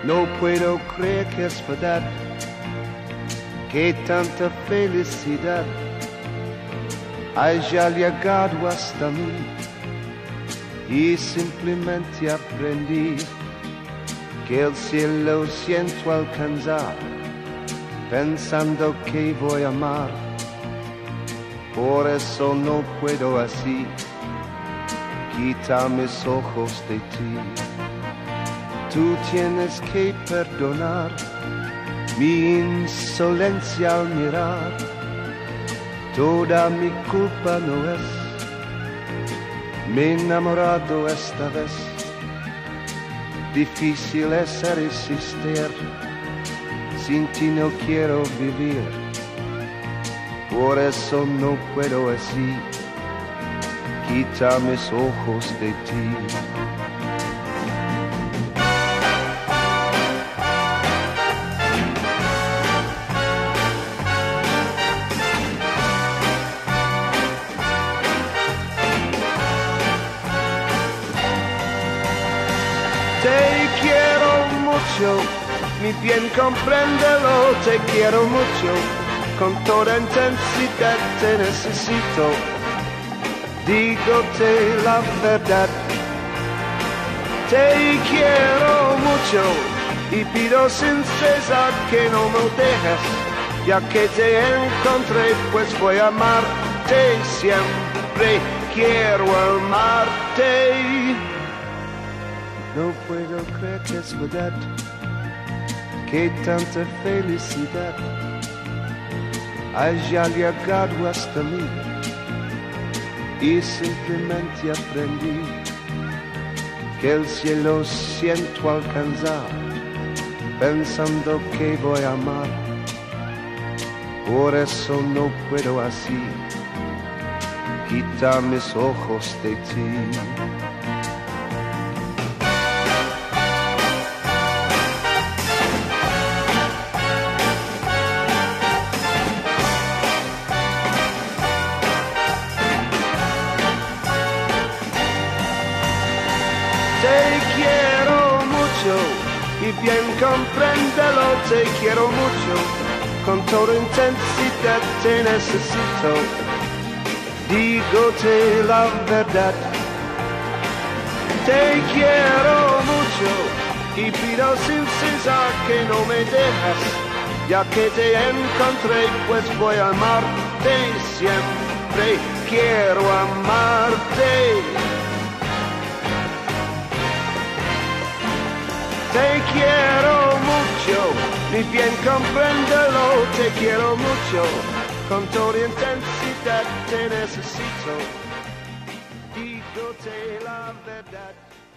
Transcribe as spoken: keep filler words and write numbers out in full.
No puedo creer que es verdad, que tanta felicidad haya llegado hasta mí y simplemente aprendí que el cielo siento alcanzar, pensando que voy a amar. Por eso no puedo así quitar mis ojos de ti. Tú tienes que perdonar mi insolencia al mirar. Toda mi culpa no es, me he enamorado esta vez. Difícil es resistir, sin ti no quiero vivir. Por eso no puedo así quitar mis ojos de ti. Te quiero mucho, mi bien compréndelo, te quiero mucho, con toda intensidad te necesito, dígote la verdad. Te quiero mucho y pido sin cesar que no me dejes, ya que te encontré pues voy a amarte siempre, quiero amarte. No puedo creer que es verdad, que tanta felicidad haya llegado hasta mí y simplemente aprendí que el cielo siento alcanzar, pensando que voy a amar. Por eso no puedo así quitar mis ojos de ti. Te quiero mucho y bien compréndelo, te quiero mucho, con toda intensidad te necesito, dígote la verdad. Te quiero mucho y pido sin cesar que no me dejas, ya que te encontré pues voy a amarte siempre, quiero amarte. Te quiero mucho, mi bien compréndelo, te quiero mucho, con toda intensidad te necesito, dígote la verdad.